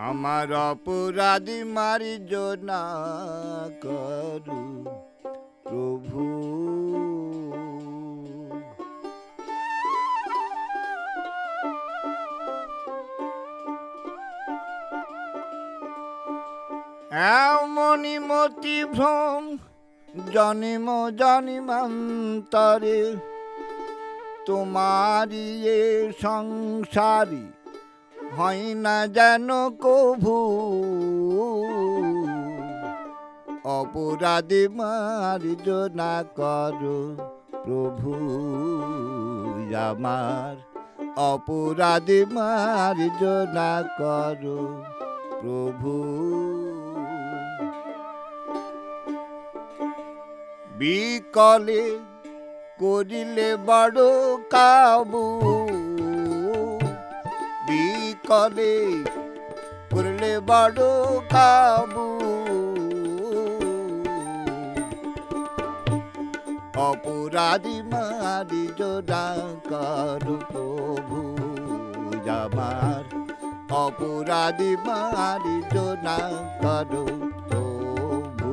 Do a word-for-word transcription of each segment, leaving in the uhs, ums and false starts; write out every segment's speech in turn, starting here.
আমার অপরাধী মারিজ না করু প্রভু। এমনি মতি ভ্রম জনিম জনিমান্তরে, তোমারি এ সংসারী হয় না যেন কভু। অপরাধী মারিজ না করো প্রভু আমার, অপরাধী মারিজ না করো প্রভু। বিকলে করিলে বড় কাবু, বিকলে করলে বড় কাবু। অপরাধী মারিজ না করো প্রভু আমার, অপরাধী মারিজ না করো প্রভু।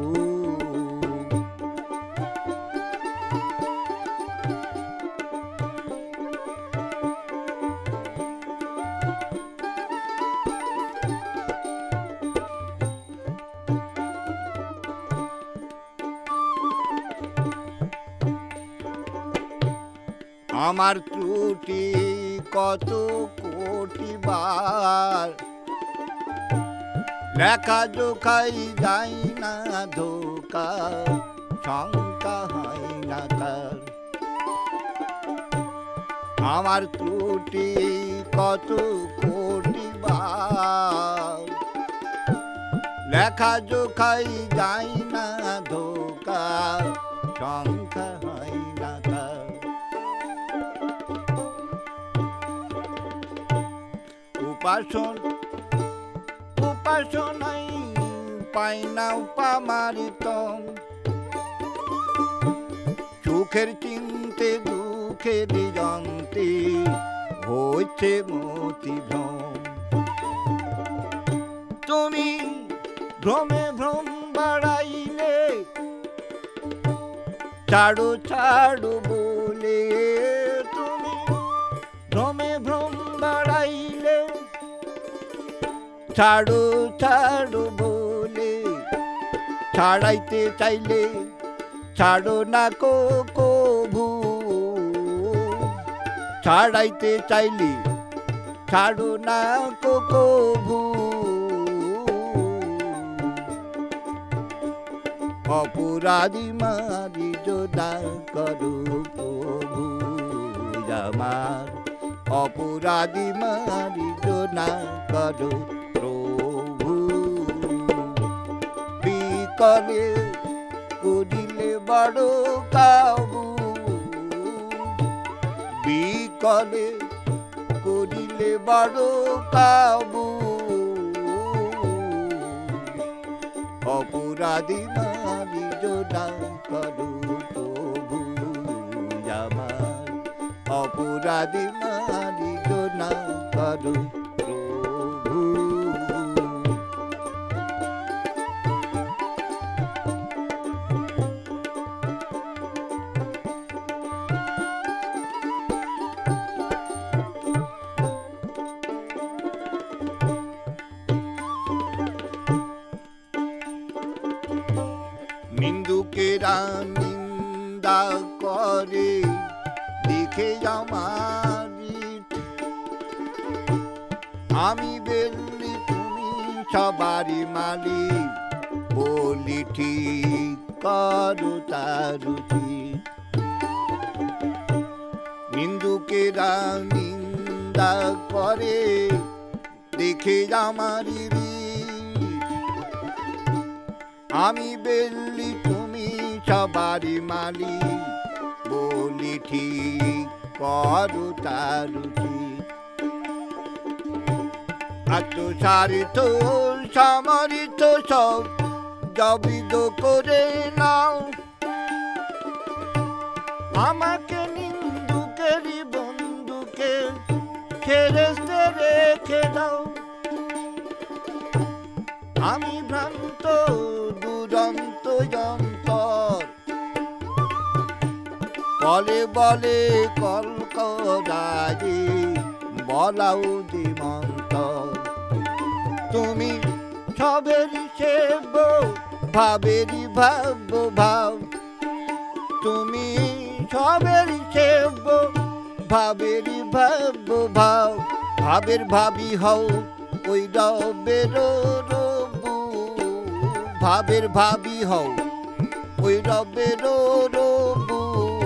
আমার ত্রুটি কত কোটি বার, লেখা জোখাই যাই না ধোকা, শঙ্কা হয় না তার। আমার ত্রুটি কত কোটি বার, লেখা জোখাই যাই না ধোকা, শঙ্কা হয় না তার। উপাসন উপাসনাই পাই না উপামারিত, সুখের চিন্তে দুঃখের যন্ত্রে হচ্ছে মতি ভ্রম। তুমি ভ্রমে ভ্রম বাড়াইলে ছাড়ো ছাড়ো বলে, তুমি ভ্রমে ভ্রম বাড়াইলে ছাড়ো ছাড়ো বলে, ছাড়াইতে চাইলে ছাড়ো না কো কভু। ছাড়াইতে চাইলে ছাড়ো না কো কভু। অপরাধী মারিজ না করো প্রভু আমার, অপরাধী মারিজ না করো প্রভু। বিকলে করিলে বড় কাবু, বিকলে করিলে বড় কাবু। অপরাধী মারিজ না করো প্রভু আমার, অপরাধী মারিজ না করো প্রভু। নিন্দুকেরা নিন্দা করে দেখে আমারি, আমি বললি তুমি সবারই মালিক, বলি ঠিক করো তারু ঠিক। নিন্দুকেরা নিন্দা করে দেখে আমারি, আমি বললি তুমি সবারই মালিক, বলি ঠিক করো তারু ঠিক। আত্মসারিত সমরিত সব জবিদ করে নাও, আমাকে নিন্দুকেরই বন্ধুকে ফেরেশতে রেখে দাও। আমি ভ্রান্ত দুরন্ত যন্তর, বলে বলে কলকরাজি বলাও দিমন্তর। তুমি সবেরই সেব ভাবেরই ভাব ভাব, তুমি সবেরই সেব ভাবেরই ভাব ভাব, ভাবের ভাবি হও ওই রবের রবু, ভাবের ভাবি হও ওই রবের রবু।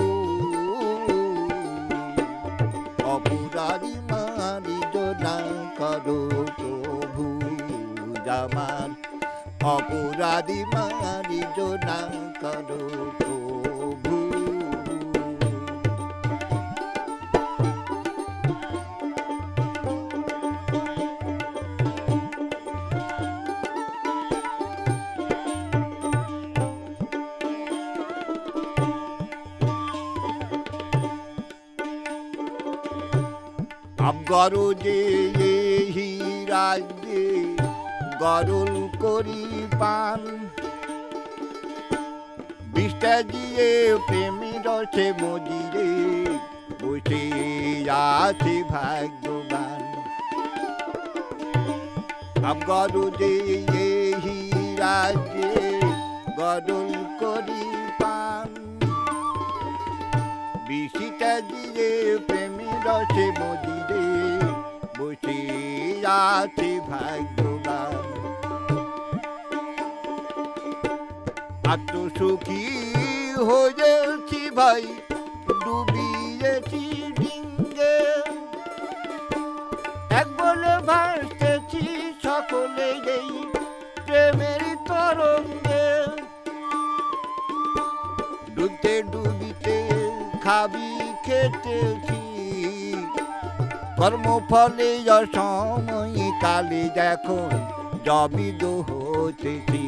অপরাধী মারি না করো প্রভু আমার, অপরাধী মারি না করো প্রভু। গরজে এই রাজ্যে গরল করি পান, বিষ্টা দিয়ে প্রেমী রসে মজিরে বসে আছে ভাগ্যবান। গরজে এই রাজ্যে গরল করি পান, বিষ্টা দিয়ে প্রেমী রসে মজিরে বসে আছে ভাগ্যবান। আত্মসুখী হয়েছি ভাই ডুবিয়েছি ডিঙ্গে, এক বলে ভাসতেছি সকলে এই প্রেমের তরঙ্গে। ডুবতে ডুবিতে খাবি খেতেছি, কর্মফলে অসময় কালে যখন জবিদ হতেছি।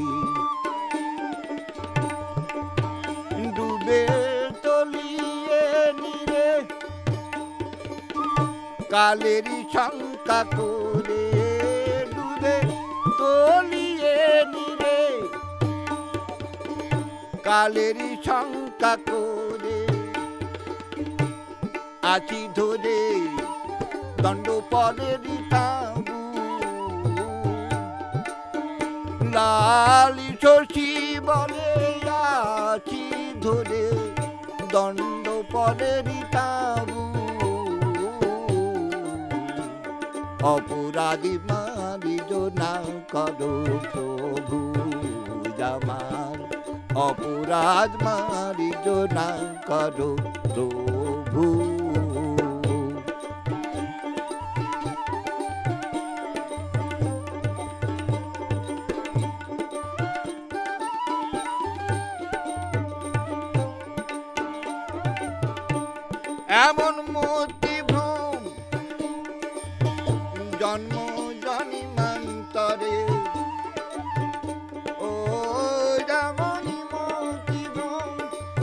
ডুবে তলিয়ে নিরে কালেরই শঙ্কা করে, ডুবে তলিয়ে নিরে কালেরই শঙ্কা করে, আছি ধরে দণ্ড পরের তাবু। লালি শশী বলে আছি ধরে দণ্ড পরের তাবু। অপরাধী মারি না করো প্রভু আমার, অপরাধ মারি না করো প্রভু। এমন মতি ভ্রম জন্ম জন্মান্তরে, ও যেমন মতি ভ্রম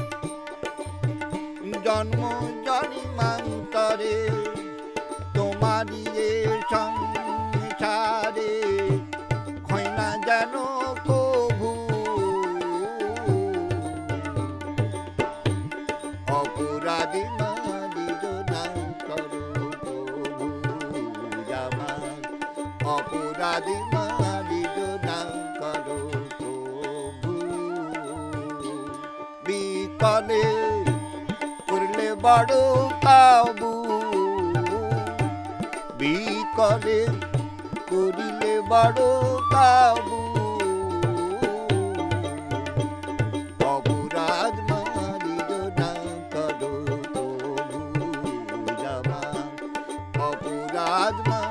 জন্ম জন্মান্তরে, তোমারই এ সংসারে হয় না যেন কভু। অপরাধী অপরাধী মারি না করো প্রভু। বিকলে করলে বড় কাবু, বিকলে করিলে বড় কাবু। অপরাধ মারি না করো প্রভু আমার, অপরাধ